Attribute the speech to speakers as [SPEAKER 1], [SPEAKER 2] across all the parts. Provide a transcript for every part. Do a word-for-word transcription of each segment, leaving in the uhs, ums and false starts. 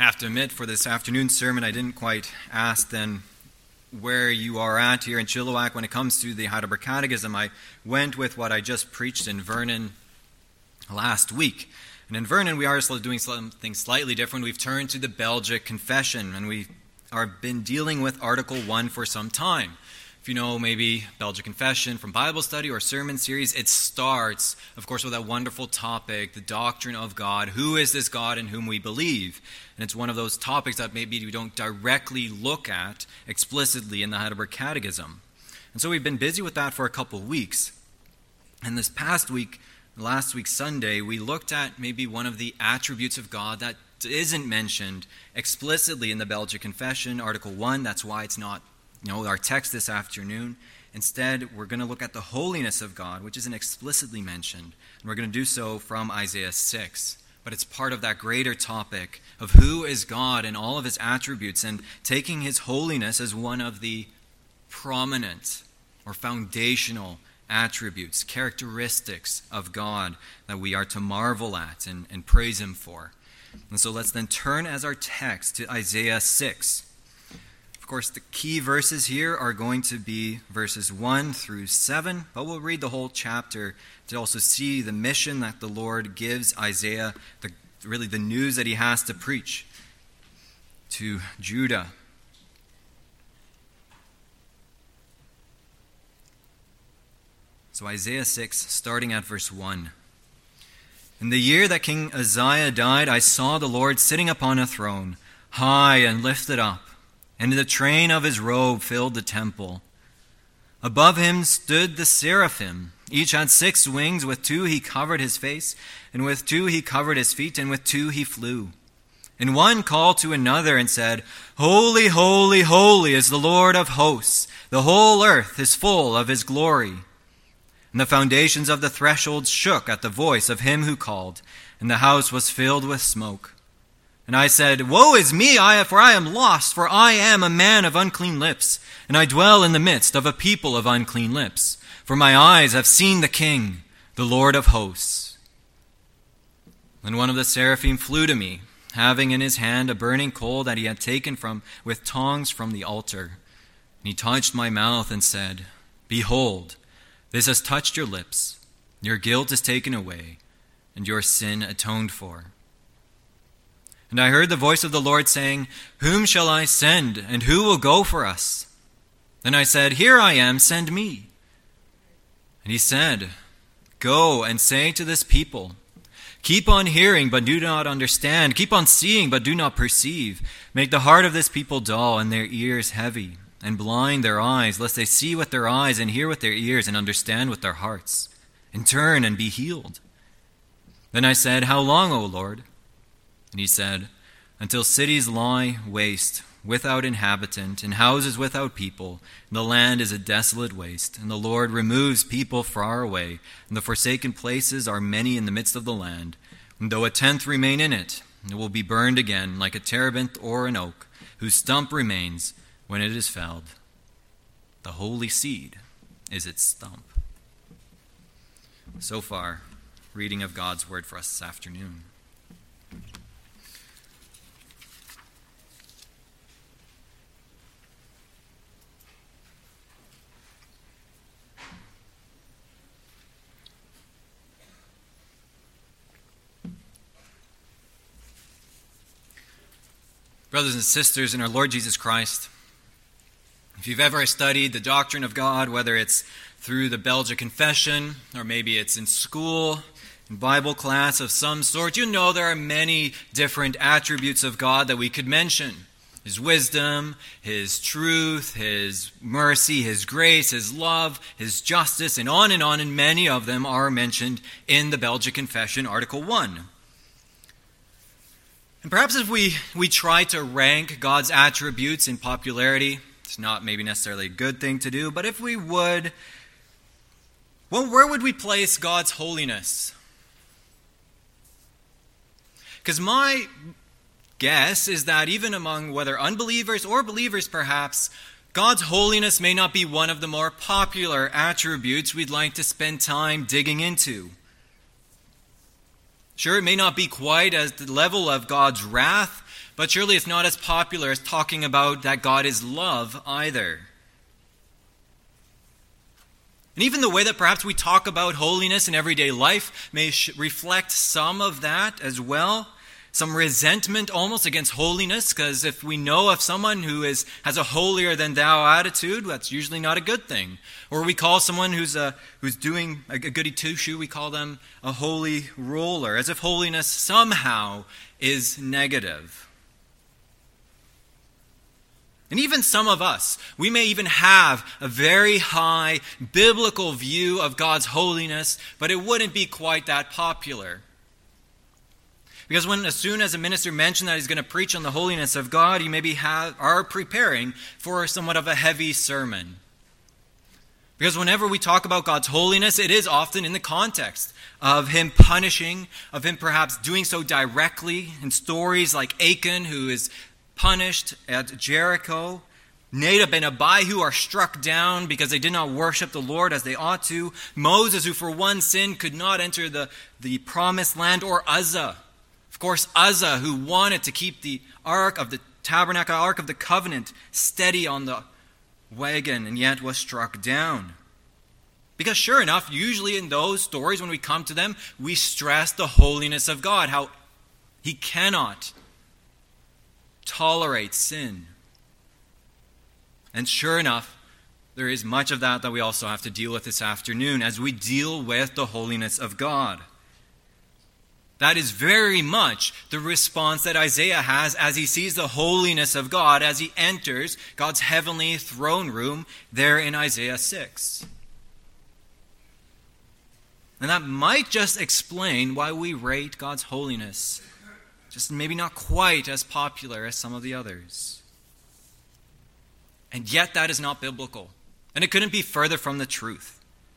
[SPEAKER 1] have to admit, for this afternoon sermon, I didn't quite ask then where you are at here in Chilliwack when it comes to the Heidelberg Catechism. I went with what I just preached in Vernon last week. And in Vernon, we are doing something slightly different. We've turned to the Belgic Confession, and we have been dealing with Article one for some time. If you know maybe Belgic Confession from Bible study or sermon series, it starts, of course, with that wonderful topic, the doctrine of God. Who is this God in whom we believe? And it's one of those topics that maybe we don't directly look at explicitly in the Heidelberg Catechism. And so we've been busy with that for a couple of weeks. And this past week, last week Sunday, we looked at maybe one of the attributes of God that isn't mentioned explicitly in the Belgic Confession, Article one. That's why it's not You know, our text this afternoon. Instead, we're going to look at the holiness of God, which isn't explicitly mentioned. And we're going to do so from Isaiah six. But it's part of that greater topic of who is God and all of his attributes, and taking his holiness as one of the prominent or foundational attributes, characteristics of God that we are to marvel at and, and praise him for. And so let's then turn as our text to Isaiah six. Of course, the key verses here are going to be verses one through seven, but we'll read the whole chapter to also see the mission that the Lord gives Isaiah, the, really the news that he has to preach to Judah. So Isaiah six, starting at verse one. In the year that King Uzziah died, I saw the Lord sitting upon a throne, high and lifted up, and the train of his robe filled the temple. Above him stood the seraphim. Each had six wings. With two he covered his face, and with two he covered his feet, and with two he flew. And one called to another and said, Holy, holy, holy is the Lord of hosts. The whole earth is full of his glory. And the foundations of the thresholds shook at the voice of him who called, and the house was filled with smoke. And I said, Woe is me, I, for I am lost, for I am a man of unclean lips, and I dwell in the midst of a people of unclean lips. For my eyes have seen the King, the Lord of hosts. Then one of the seraphim flew to me, having in his hand a burning coal that he had taken from with tongs from the altar. And he touched my mouth and said, Behold, this has touched your lips. Your guilt is taken away, and your sin atoned for. And I heard the voice of the Lord saying, Whom shall I send, and who will go for us? Then I said, Here I am, send me. And he said, Go and say to this people, Keep on hearing, but do not understand. Keep on seeing, but do not perceive. Make the heart of this people dull, and their ears heavy, and blind their eyes, lest they see with their eyes, and hear with their ears, and understand with their hearts, and turn and be healed. Then I said, How long, O Lord? And he said, Until cities lie waste, without inhabitant, and houses without people, and the land is a desolate waste, and the Lord removes people far away, and the forsaken places are many in the midst of the land. And though a tenth remain in it, it will be burned again, like a terebinth or an oak, whose stump remains when it is felled. The holy seed is its stump. So far, reading of God's word for us this afternoon. Brothers and sisters in our Lord Jesus Christ, if you've ever studied the doctrine of God, whether it's through the Belgic Confession or maybe it's in school, in Bible class of some sort, you know there are many different attributes of God that we could mention. His wisdom, His truth, His mercy, His grace, His love, His justice, and on and on, and many of them are mentioned in the Belgic Confession, Article one. And perhaps if we, we try to rank God's attributes in popularity, it's not maybe necessarily a good thing to do, but if we would, well, where would we place God's holiness? Because my guess is that even among whether unbelievers or believers perhaps, God's holiness may not be one of the more popular attributes we'd like to spend time digging into. Sure, it may not be quite at the level of God's wrath, But surely it's not as popular as talking about that God is love either. And even the way that perhaps we talk about holiness in everyday life may sh- reflect some of that as well. Some resentment almost against holiness, because if we know of someone who is has a holier-than-thou attitude, that's usually not a good thing. Or we call someone who's a, who's doing a goody two-shoe, we call them a holy roller, as if holiness somehow is negative. And even some of us, we may even have a very high biblical view of God's holiness, but it wouldn't be quite that popular. Because when, as soon as a minister mentions that he's going to preach on the holiness of God, you maybe have, are preparing for somewhat of a heavy sermon. Because whenever we talk about God's holiness, it is often in the context of Him punishing, of Him perhaps doing so directly in stories like Achan, who is punished at Jericho, Nadab and Abihu are struck down because they did not worship the Lord as they ought to, Moses, who for one sin could not enter the, the promised land, or Uzzah. Of course, Uzzah, who wanted to keep the ark of the tabernacle, ark of the covenant, steady on the wagon, and yet was struck down. Because sure enough, usually in those stories, when we come to them, we stress the holiness of God, how He cannot tolerate sin. And sure enough, there is much of that that we also have to deal with this afternoon as we deal with the holiness of God. That is very much the response that Isaiah has as he sees the holiness of God as he enters God's heavenly throne room there in Isaiah six. And that might just explain why we rate God's holiness just maybe not quite as popular as some of the others. And yet that is not biblical. And it couldn't be further from the truth.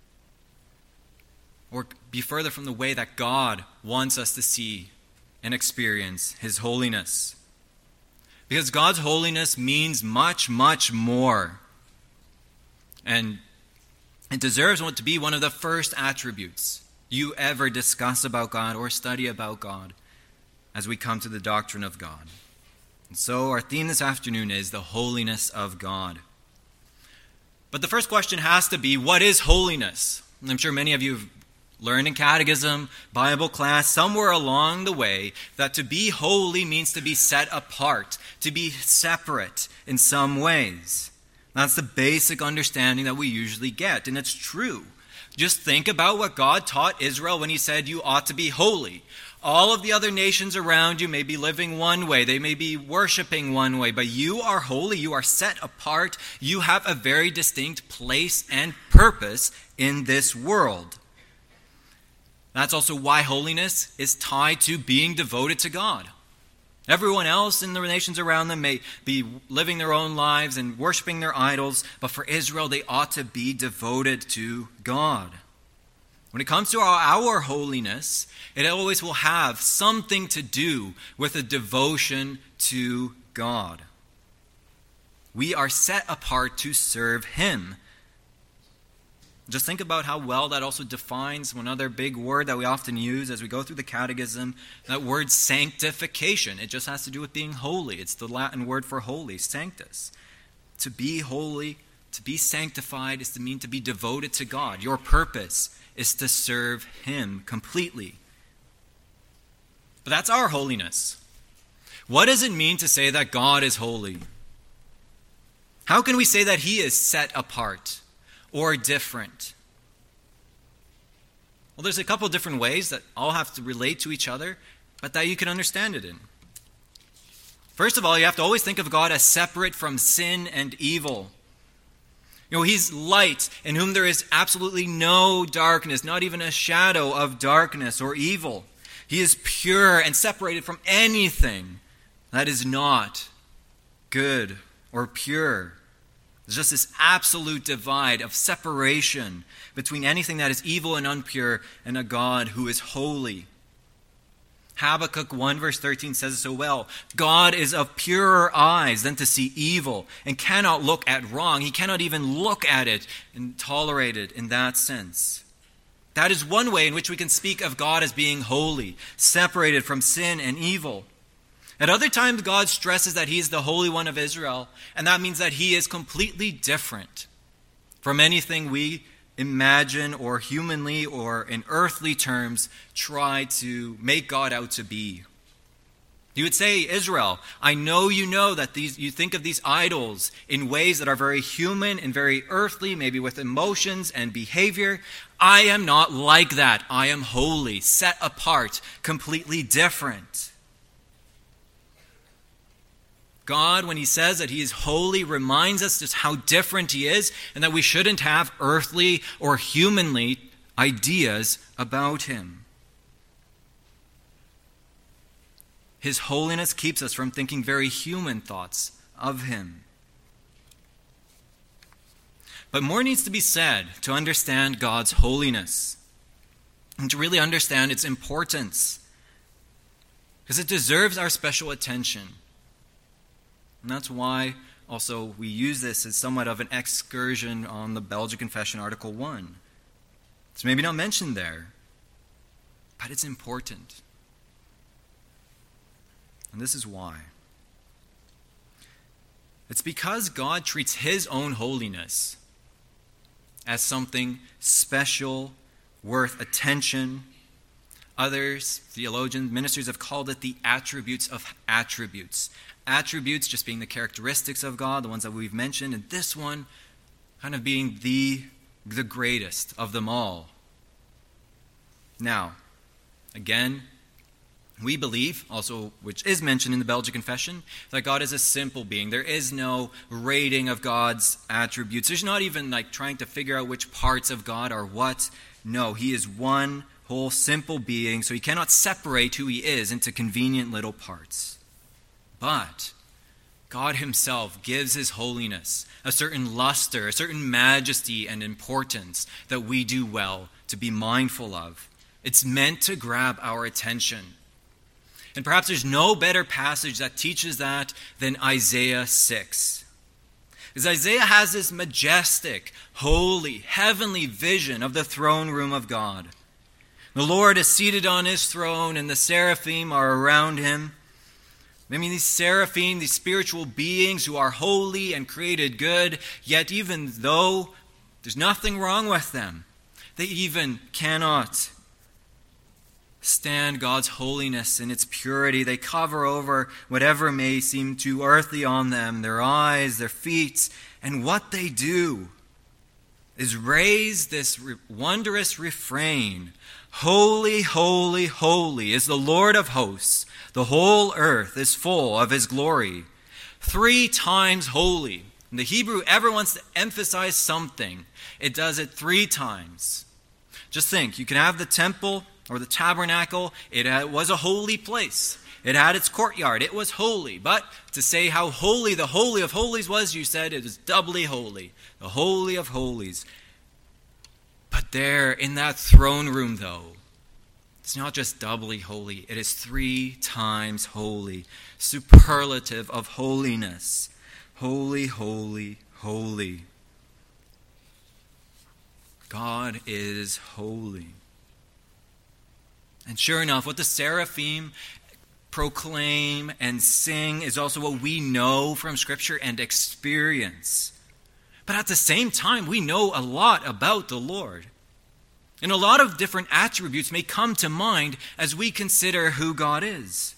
[SPEAKER 1] Or be further from the way that God wants us to see and experience His holiness. Because God's holiness means much, much more. And it deserves to be one of the first attributes you ever discuss about God or study about God as we come to the doctrine of God. And so our theme this afternoon is the holiness of God. But the first question has to be, what is holiness? And I'm sure many of you have learned in catechism, Bible class, somewhere along the way, that to be holy means to be set apart, to be separate in some ways. That's the basic understanding that we usually get, and it's true. Just think about what God taught Israel when He said you ought to be holy. All of the other nations around you may be living one way, they may be worshiping one way, but you are holy, you are set apart, you have a very distinct place and purpose in this world. That's also why holiness is tied to being devoted to God. Everyone else in the nations around them may be living their own lives and worshiping their idols, but for Israel, they ought to be devoted to God. When it comes to our, our holiness, it always will have something to do with a devotion to God. We are set apart to serve Him. Just think about how well that also defines one other big word that we often use as we go through the catechism, that word sanctification. It just has to do with being holy. It's the Latin word for holy, sanctus. To be holy, to be sanctified is to mean to be devoted to God. Your purpose is to serve Him completely. But that's our holiness. What does it mean to say that God is holy? How can we say that He is set apart or different? Well, there's a couple of different ways that all have to relate to each other, but that you can understand it in. First of all, you have to always think of God as separate from sin and evil. You know, He's light, in whom there is absolutely no darkness, not even a shadow of darkness or evil. He is pure and separated from anything that is not good or pure. There's just this absolute divide of separation between anything that is evil and impure and a God who is holy. Habakkuk one verse thirteen says it so well. God is of purer eyes than to see evil and cannot look at wrong. He cannot even look at it and tolerate it in that sense. That is one way in which we can speak of God as being holy, separated from sin and evil. At other times, God stresses that he is the Holy One of Israel, and that means that he is completely different from anything we imagine or humanly or in earthly terms try to make God out to be. He would say, Israel, I know you know that these you think of these idols in ways that are very human and very earthly, maybe with emotions and behavior. I am not like that. I am holy, set apart, completely different. God, when he says that he is holy, reminds us just how different he is and that we shouldn't have earthly or humanly ideas about him. His holiness keeps us from thinking very human thoughts of him. But more needs to be said to understand God's holiness and to really understand its importance, because it deserves our special attention. And that's why also we use this as somewhat of an excursion on the Belgic Confession, Article one. It's maybe not mentioned there, but it's important. And this is why. It's because God treats his own holiness as something special, worth attention. Others, theologians, ministers have called it the attributes of attributes. Attributes just being the characteristics of God, the ones that we've mentioned, and this one kind of being the, the greatest of them all. Now, again, we believe, also which is mentioned in the Belgic Confession, that God is a simple being. There is no rating of God's attributes. There's not even like trying to figure out which parts of God are what. No, he is one whole simple being, so he cannot separate who he is into convenient little parts. But God himself gives his holiness a certain luster, a certain majesty and importance that we do well to be mindful of. It's meant to grab our attention. And perhaps there's no better passage that teaches that than Isaiah six. Because Isaiah has this majestic, holy, heavenly vision of the throne room of God. The Lord is seated on his throne and the seraphim are around him. I mean, these seraphim, these spiritual beings who are holy and created good, yet even though there's nothing wrong with them, they even cannot stand God's holiness and its purity. They cover over whatever may seem too earthly on them, their eyes, their feet, and what they do is raise this wondrous refrain, holy, holy, holy is the Lord of hosts. The whole earth is full of his glory. Three times holy. When the Hebrew ever wants to emphasize something, it does it three times. Just think, you can have the temple or the tabernacle. It was a holy place. It had its courtyard. It was holy. But to say how holy the Holy of Holies was, you said it is doubly holy. The Holy of Holies. But there, in that throne room, though, it's not just doubly holy, it is three times holy. Superlative of holiness. Holy, holy, holy. God is holy. And sure enough, what the seraphim proclaim and sing is also what we know from Scripture and experience. But at the same time, we know a lot about the Lord. And a lot of different attributes may come to mind as we consider who God is.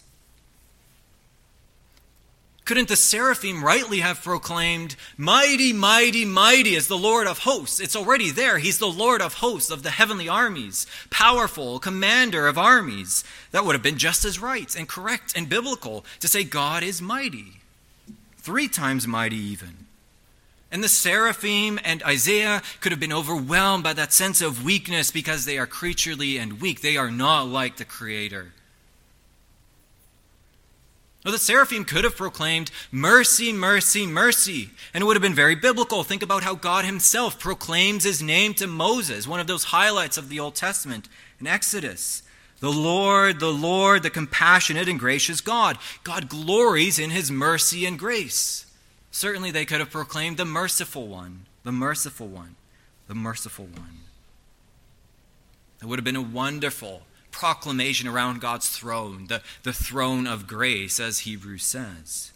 [SPEAKER 1] Couldn't the seraphim rightly have proclaimed, mighty, mighty, mighty is the Lord of hosts? It's already there. He's the Lord of hosts of the heavenly armies, powerful, commander of armies. That would have been just as right and correct and biblical to say God is mighty. Three times mighty even. And the seraphim and Isaiah could have been overwhelmed by that sense of weakness because they are creaturely and weak. They are not like the Creator. Well, the seraphim could have proclaimed, mercy, mercy, mercy. And it would have been very biblical. Think about how God himself proclaims his name to Moses, one of those highlights of the Old Testament in Exodus. The Lord, the Lord, the compassionate and gracious God. God glories in his mercy and grace. Certainly they could have proclaimed the merciful one, the merciful one, the merciful one. It would have been a wonderful proclamation around God's throne, the, the throne of grace, as Hebrews says.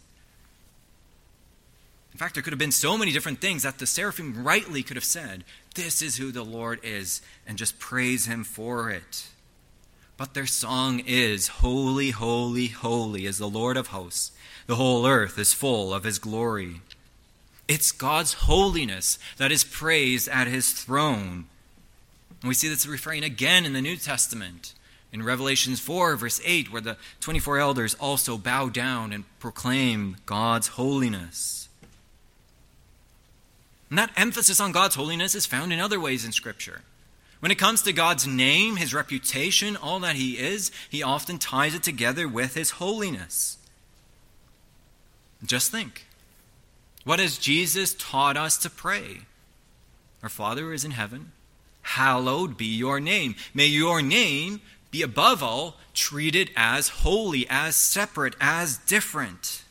[SPEAKER 1] In fact, there could have been so many different things that the seraphim rightly could have said, this is who the Lord is, and just praise him for it. But their song is, holy, holy, holy is the Lord of hosts. The whole earth is full of his glory. It's God's holiness that is praised at his throne. And we see this refrain again in the New Testament. In Revelation four, verse eight, where the twenty-four elders also bow down and proclaim God's holiness. And that emphasis on God's holiness is found in other ways in Scripture. When it comes to God's name, his reputation, all that he is, he often ties it together with his holiness. Just think. What has Jesus taught us to pray? Our Father who is in heaven, hallowed be your name. May your name be above all treated as holy, as separate, as different.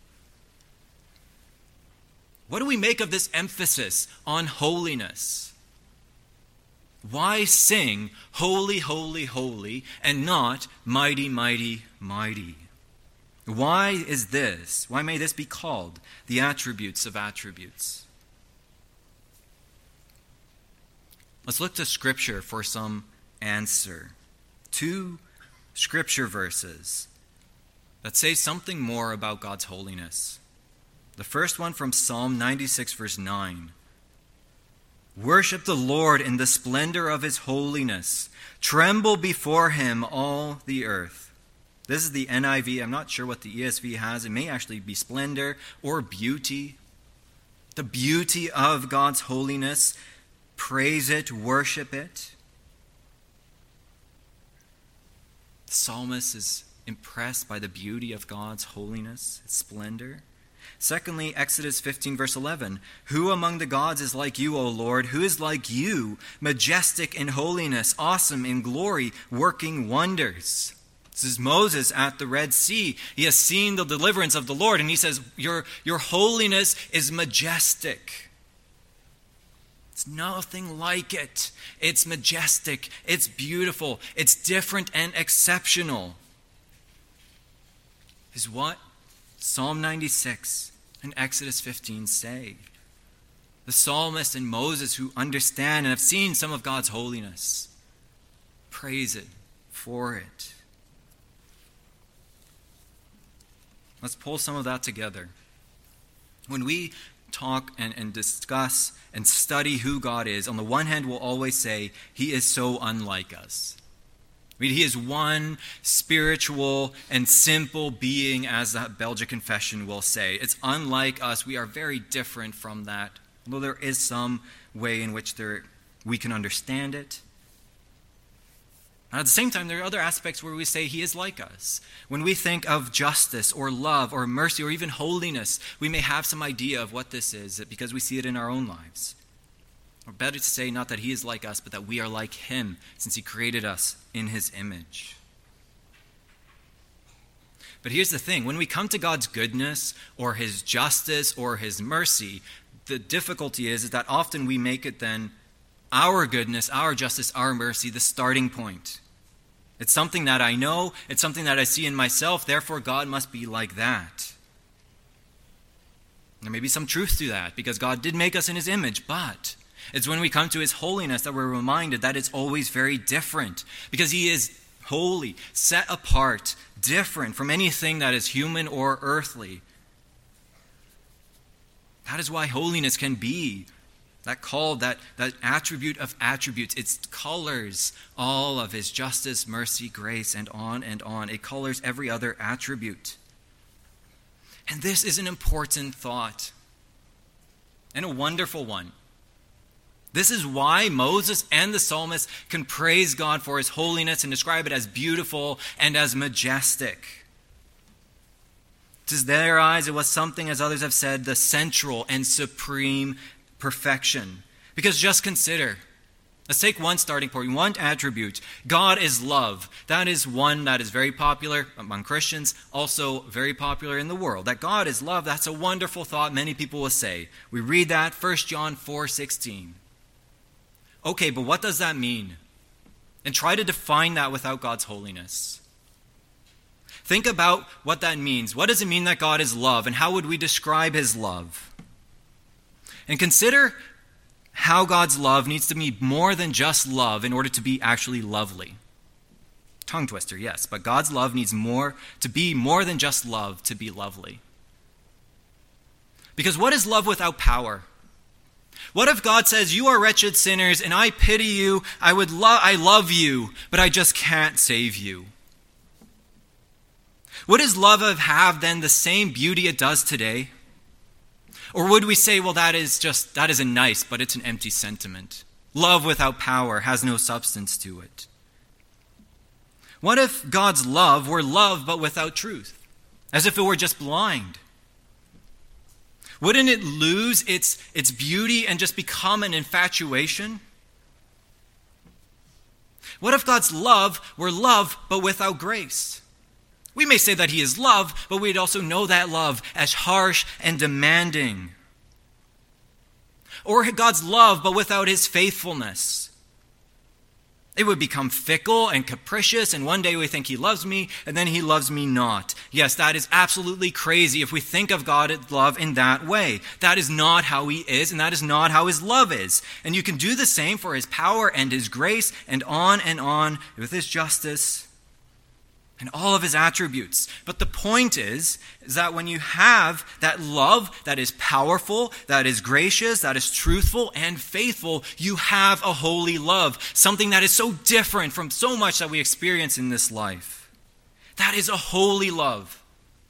[SPEAKER 1] What do we make of this emphasis on holiness? Why sing holy, holy, holy and not mighty, mighty, mighty? Why is this? Why may this be called the attributes of attributes? Let's look to Scripture for some answer. Two Scripture verses that say something more about God's holiness. The first one from Psalm ninety-six, verse nine. Worship the Lord in the splendor of his holiness. Tremble before him, all the earth. This is the N I V. I'm not sure what the E S V has. It may actually be splendor or beauty. The beauty of God's holiness. Praise it, worship it. The psalmist is impressed by the beauty of God's holiness, its splendor. Secondly, Exodus fifteen, verse eleven. Who among the gods is like you, O Lord? Who is like you, majestic in holiness, awesome in glory, working wonders? This is Moses at the Red Sea. He has seen the deliverance of the Lord, and he says, Your, your holiness is majestic. It's nothing like it. It's majestic. It's beautiful. It's different and exceptional. Is what Psalm ninety-six and Exodus fifteen say. The psalmist and Moses, who understand and have seen some of God's holiness, praise it for it. Let's pull some of that together. When we talk and, and discuss and study who God is, on the one hand, we'll always say, he is so unlike us. I mean, he is one spiritual and simple being, as the Belgic Confession will say. It's unlike us. We are very different from that, although there is some way in which there, we can understand it. And at the same time, there are other aspects where we say he is like us. When we think of justice or love or mercy or even holiness, we may have some idea of what this is because we see it in our own lives. Or better to say, not that he is like us, but that we are like him, since he created us in his image. But here's the thing. When we come to God's goodness or his justice or his mercy, the difficulty is, is that often we make it then our goodness, our justice, our mercy, the starting point. It's something that I know. It's something that I see in myself. Therefore, God must be like that. There may be some truth to that, because God did make us in his image, but it's when we come to his holiness that we're reminded that it's always very different, because he is holy, set apart, different from anything that is human or earthly. That is why holiness can be that call, that, that attribute of attributes. It colors all of his justice, mercy, grace, and on and on. It colors every other attribute. And this is an important thought, and a wonderful one. This is why Moses and the psalmist can praise God for his holiness and describe it as beautiful and as majestic. To their eyes, it was something, as others have said, the central and supreme perfection. Because just consider, let's take one starting point, one attribute. God is love. That is one that is very popular among Christians, also very popular in the world. That God is love, that's a wonderful thought, many people will say. We read that, First John four sixteen. Okay, but what does that mean? and try to define that without God's holiness. Think about what that means. What does it mean that God is love, and how would we describe his love? And consider how God's love needs to be more than just love in order to be actually lovely. Tongue twister, yes, but God's love needs more to be more than just love to be lovely. Because what is love without power? What if God says, you are wretched sinners, and I pity you, I would lo- I love you, but I just can't save you? Would his love have then the same beauty it does today? Or would we say, well, that is just, that isn't nice, but it's an empty sentiment. Love without power has no substance to it. What if God's love were love but without truth? As if it were just blind? Wouldn't it lose its, its beauty and just become an infatuation? What if God's love were love but without grace? We may say that he is love, but we'd also know that love as harsh and demanding. Or God's love but without his faithfulness. It would become fickle and capricious, and one day we think he loves me, and then he loves me not. Yes, that is absolutely crazy if we think of God's love in that way. That is not how he is, and that is not how his love is. And you can do the same for his power and his grace, and on and on with his justice and all of his attributes. But the point is, is that when you have that love that is powerful, that is gracious, that is truthful and faithful, you have a holy love, something that is so different from so much that we experience in this life. That is a holy love.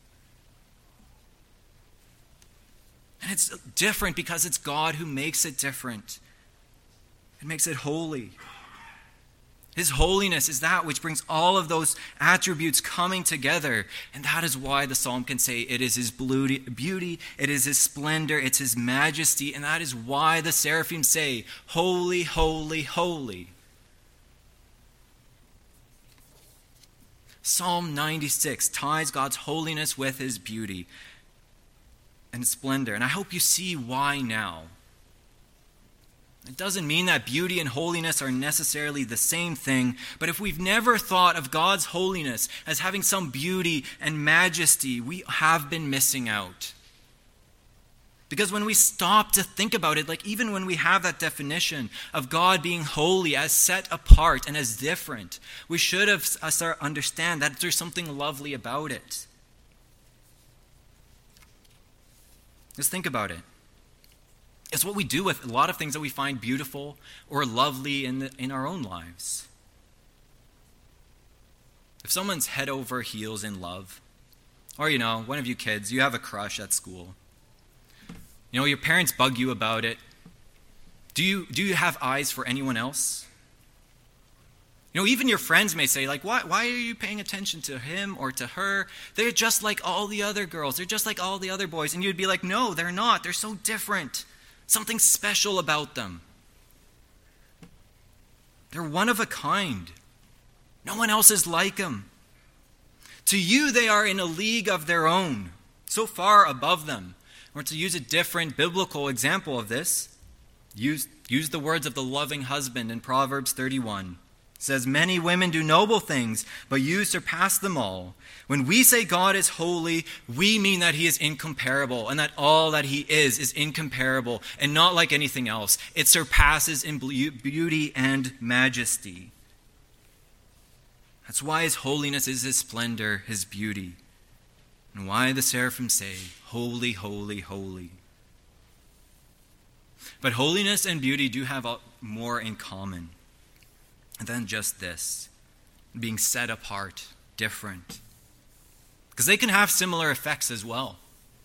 [SPEAKER 1] And it's different because it's God who makes it different. It makes it holy. His holiness is that which brings all of those attributes coming together. And that is why the psalm can say it is his beauty, it is his splendor, it's his majesty. And that is why the seraphim say, holy, holy, holy. Psalm ninety-six ties God's holiness with his beauty and splendor. And I hope you see why now. It doesn't mean that beauty and holiness are necessarily the same thing, but if we've never thought of God's holiness as having some beauty and majesty, we have been missing out. Because when we stop to think about it, like even when we have that definition of God being holy as set apart and as different, we should have start understand that there's something lovely about it. Just think about it. It's what we do with a lot of things that we find beautiful or lovely in the, in our own lives. If someone's head over heels in love, or, you know, one of you kids, you have a crush at school. You know, your parents bug you about it. Do you, do you have eyes for anyone else? You know, even your friends may say, like, why, why are you paying attention to him or to her? They're just like all the other girls. They're just like all the other boys. And you'd be like, no, they're not. They're so different. Something special about them. They're one of a kind. No one else is like them. To you, they are in a league of their own, so far above them. Or to use a different biblical example of this, use, use the words of the loving husband in Proverbs thirty-one. It says, many women do noble things, but you surpass them all. When we say God is holy, we mean that he is incomparable, and that all that he is is incomparable, and not like anything else. It surpasses in beauty and majesty. That's why his holiness is his splendor, his beauty. And why the seraphim say, holy, holy, holy. But holiness and beauty do have more in common than just this, being set apart, different. Because they can have similar effects as well.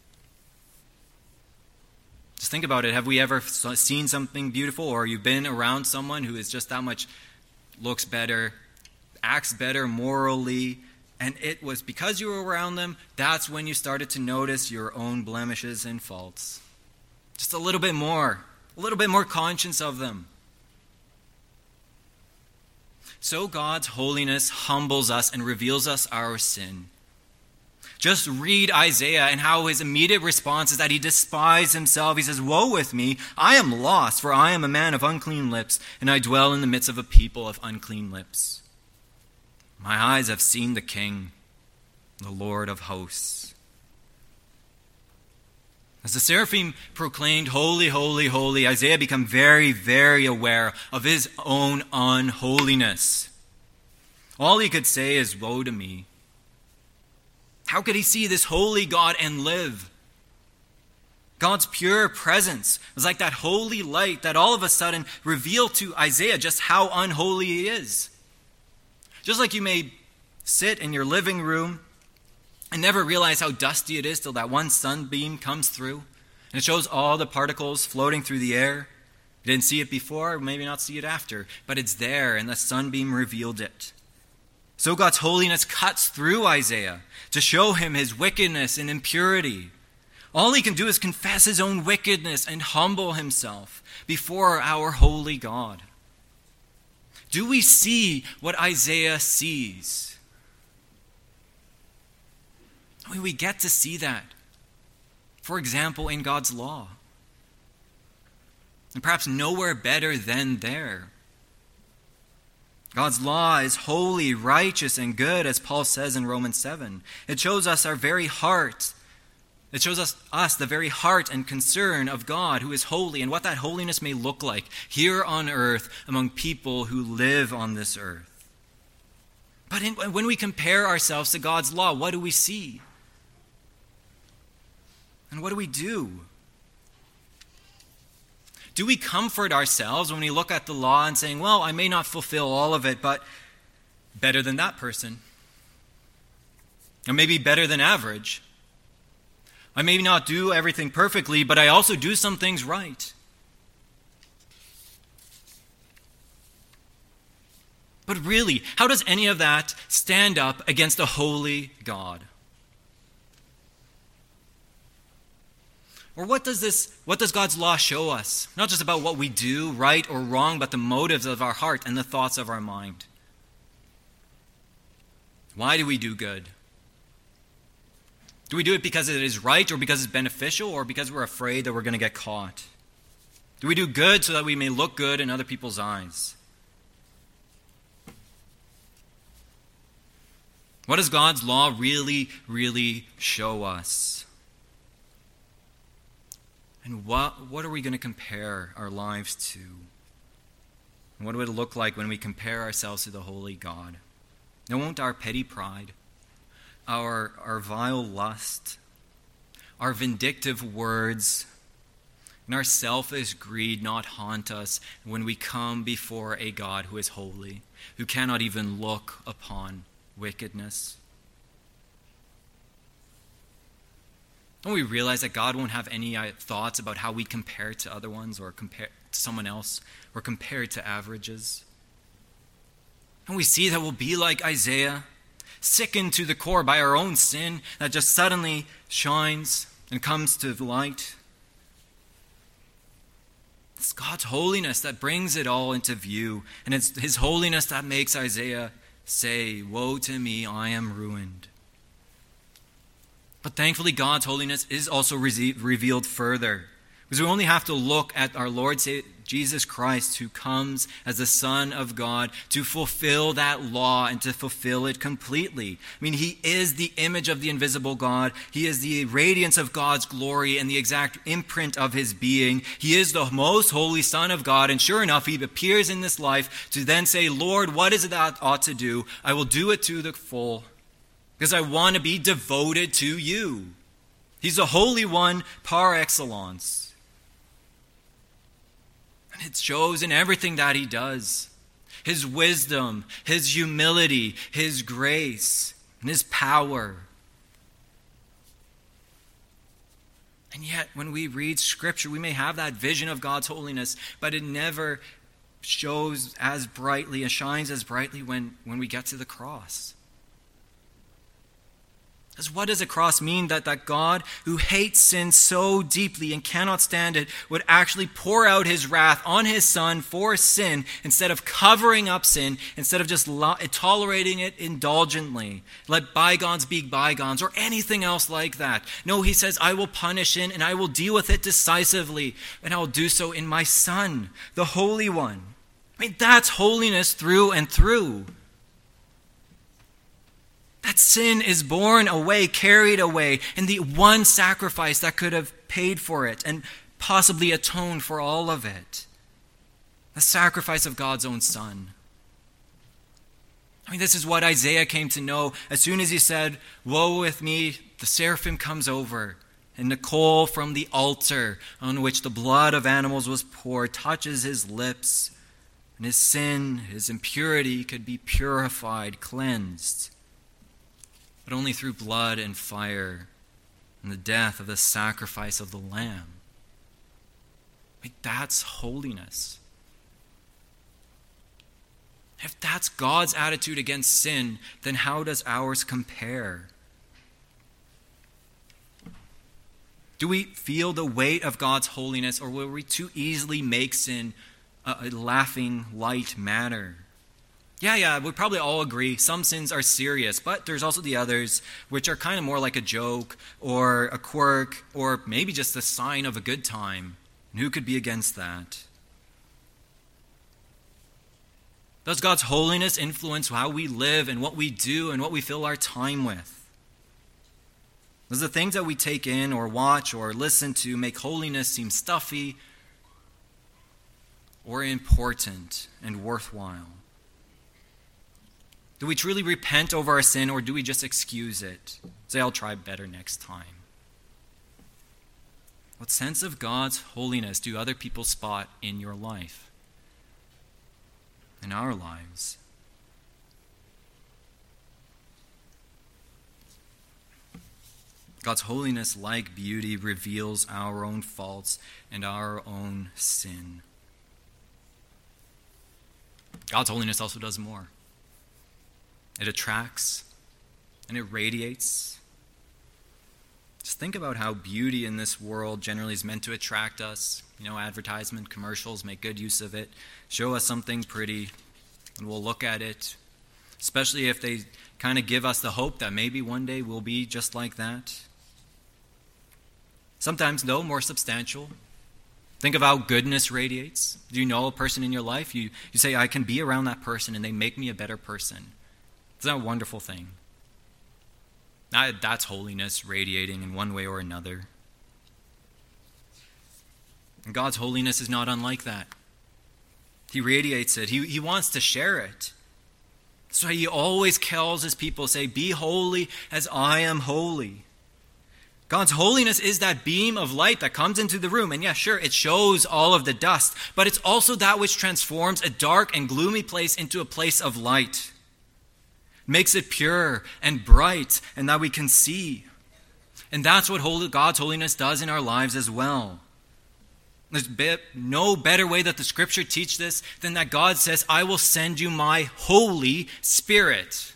[SPEAKER 1] Just think about it. Have we ever seen something beautiful, or you've been around someone who is just that much, looks better, acts better morally, and it was because you were around them, that's when you started to notice your own blemishes and faults. Just a little bit more, a little bit more conscious of them. So God's holiness humbles us and reveals us our sin. Just read Isaiah and how his immediate response is that he despised himself. He says, "Woe with me, I am lost, for I am a man of unclean lips, and I dwell in the midst of a people of unclean lips. My eyes have seen the King, the Lord of hosts." As the seraphim proclaimed, "Holy, holy, holy," Isaiah became very, very aware of his own unholiness. All he could say is, "Woe to me." How could he see this holy God and live? God's pure presence was like that holy light that all of a sudden revealed to Isaiah just how unholy he is. Just like you may sit in your living room and never realize how dusty it is till that one sunbeam comes through and it shows all the particles floating through the air. You didn't see it before, maybe not see it after, but it's there and the sunbeam revealed it. So God's holiness cuts through Isaiah to show him his wickedness and impurity. All he can do is confess his own wickedness and humble himself before our holy God. Do we see what Isaiah sees? I mean, we get to see that, for example, in God's law. And perhaps nowhere better than there. God's law is holy, righteous, and good, as Paul says in Romans seven. It shows us our very heart. It shows us, us the very heart and concern of God, who is holy, and what that holiness may look like here on earth among people who live on this earth. But in, when we compare ourselves to God's law, what do we see? And what do we do? Do we comfort ourselves when we look at the law and saying, well, I may not fulfill all of it, but better than that person? Or maybe better than average? I may not do everything perfectly, but I also do some things right. But really, how does any of that stand up against a holy God? Or what does this, what does God's law show us? Not just about what we do, right or wrong, but the motives of our heart and the thoughts of our mind. Why do we do good? Do we do it because it is right, or because it's beneficial, or because we're afraid that we're going to get caught? Do we do good so that we may look good in other people's eyes? What does God's law really, really show us? And what, what are we going to compare our lives to? And what would it look like when we compare ourselves to the holy God? Now, won't our petty pride, our, our vile lust, our vindictive words, and our selfish greed not haunt us when we come before a God who is holy, who cannot even look upon wickedness? Don't we realize that God won't have any thoughts about how we compare to other ones, or compare to someone else, or compare to averages? And we see that we'll be like Isaiah, sickened to the core by our own sin that just suddenly shines and comes to light. It's God's holiness that brings it all into view, and it's His holiness that makes Isaiah say, "Woe to me, I am ruined." But thankfully, God's holiness is also re- revealed further. Because we only have to look at our Lord Jesus Christ, who comes as the Son of God to fulfill that law and to fulfill it completely. I mean, He is the image of the invisible God. He is the radiance of God's glory and the exact imprint of His being. He is the most holy Son of God. And sure enough, He appears in this life to then say, "Lord, what is it that I ought to do? I will do it to the full, because I want to be devoted to you." He's the Holy One par excellence. And it shows in everything that He does. His wisdom, His humility, His grace, and His power. And yet, when we read Scripture, we may have that vision of God's holiness, but it never shows as brightly, and shines as brightly when, when we get to the cross. Because what does a cross mean? That, that God, who hates sin so deeply and cannot stand it, would actually pour out his wrath on his Son for sin instead of covering up sin, instead of just lo- tolerating it indulgently. Let bygones be bygones or anything else like that. No, he says, I will punish sin and I will deal with it decisively, and I will do so in my Son, the Holy One. I mean, that's holiness through and through. That sin is borne away, carried away, and the one sacrifice that could have paid for it and possibly atoned for all of it. The sacrifice of God's own Son. I mean, this is what Isaiah came to know as soon as he said, woe with me, the seraphim comes over, and the coal from the altar on which the blood of animals was poured touches his lips, and his sin, his impurity could be purified, cleansed. But only through blood and fire and the death of the sacrifice of the Lamb. Like, that's holiness. If that's God's attitude against sin, then how does ours compare? Do we feel the weight of God's holiness, or will we too easily make sin a, a laughing, light matter? Yeah, yeah, we probably all agree some sins are serious, but there's also the others which are kind of more like a joke or a quirk or maybe just a sign of a good time. And who could be against that? Does God's holiness influence how we live and what we do and what we fill our time with? Does the things that we take in or watch or listen to make holiness seem stuffy or important and worthwhile? Do we truly repent over our sin, or do we just excuse it? Say, I'll try better next time. What sense of God's holiness do other people spot in your life? In our lives? God's holiness, like beauty, reveals our own faults and our own sin. God's holiness also does more. It attracts and it radiates. Just think about how beauty in this world generally is meant to attract us. You know, advertisement, commercials make good use of it. Show us something pretty and we'll look at it. Especially if they kind of give us the hope that maybe one day we'll be just like that. Sometimes, though, more substantial. Think of how goodness radiates. Do you know a person in your life? You, you say, I can be around that person and they make me a better person. Isn't that a wonderful thing? That, that's holiness radiating in one way or another. And God's holiness is not unlike that. He radiates it. He, he wants to share it. So he always calls his people, say, be holy as I am holy. God's holiness is that beam of light that comes into the room. And yeah, sure, it shows all of the dust. But it's also that which transforms a dark and gloomy place into a place of light. Makes it pure and bright and that we can see. And that's what holy, God's holiness does in our lives as well. There's be, no better way that the scripture teach this than that God says, I will send you my Holy Spirit.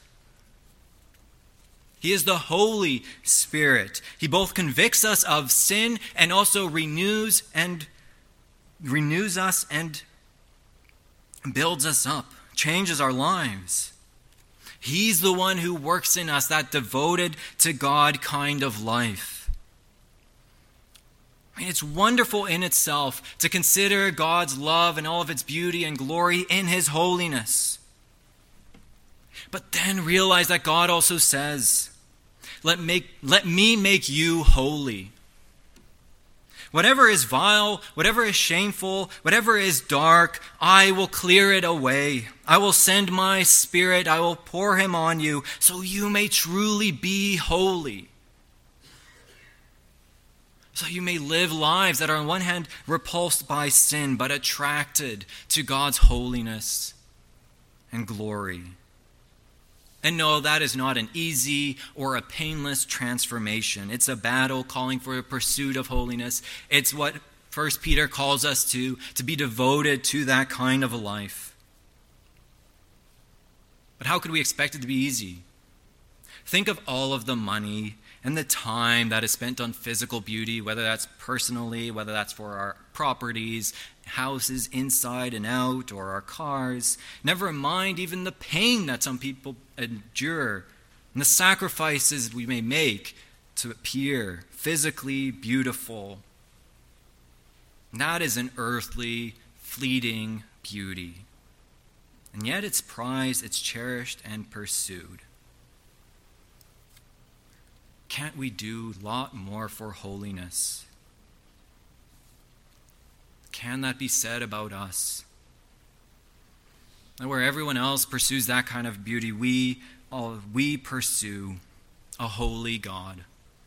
[SPEAKER 1] He is the Holy Spirit. He both convicts us of sin and also renews and renews us and builds us up, changes our lives. He's the one who works in us that devoted to God kind of life. I mean, it's wonderful in itself to consider God's love and all of its beauty and glory in his holiness. But then realize that God also says, let, make, let me make you holy. Whatever is vile, whatever is shameful, whatever is dark, I will clear it away. I will send my Spirit, I will pour him on you, so you may truly be holy. So you may live lives that are on one hand repulsed by sin, but attracted to God's holiness and glory. And no, that is not an easy or a painless transformation. It's a battle calling for a pursuit of holiness. It's what First Peter calls us to, to be devoted to that kind of a life. But how could we expect it to be easy? Think of all of the money and the time that is spent on physical beauty, whether that's personally, whether that's for our properties, houses inside and out, or our cars. Never mind even the pain that some people endure and the sacrifices we may make to appear physically beautiful. That is an earthly, fleeting beauty. And yet it's prized, it's cherished, and pursued. Can't we do a lot more for holiness? Can that be said about us? And where everyone else pursues that kind of beauty, we, all, we pursue a holy God.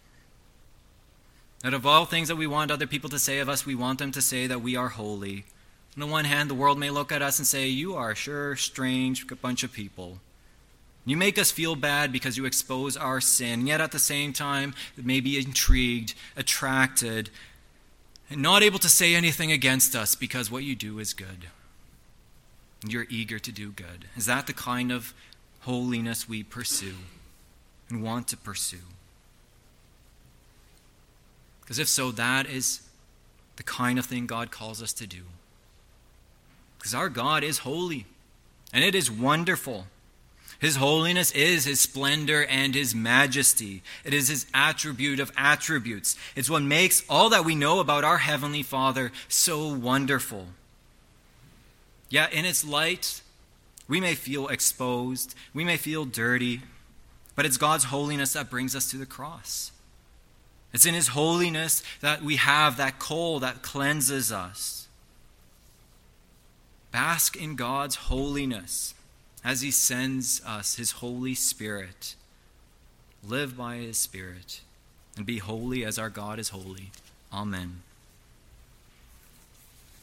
[SPEAKER 1] That of all things that we want other people to say of us, we want them to say that we are holy. On the one hand, the world may look at us and say, you are sure strange bunch of people. You make us feel bad because you expose our sin, and yet at the same time, may be intrigued, attracted, and not able to say anything against us because what you do is good. And you're eager to do good. Is that the kind of holiness we pursue and want to pursue? Because if so, that is the kind of thing God calls us to do. Because our God is holy, and it is wonderful. His holiness is his splendor and his majesty. It is his attribute of attributes. It's what makes all that we know about our Heavenly Father so wonderful. Yet in its light, we may feel exposed, we may feel dirty, but it's God's holiness that brings us to the cross. It's in his holiness that we have that coal that cleanses us. Bask in God's holiness as he sends us his Holy Spirit. Live by his Spirit and be holy as our God is holy. Amen.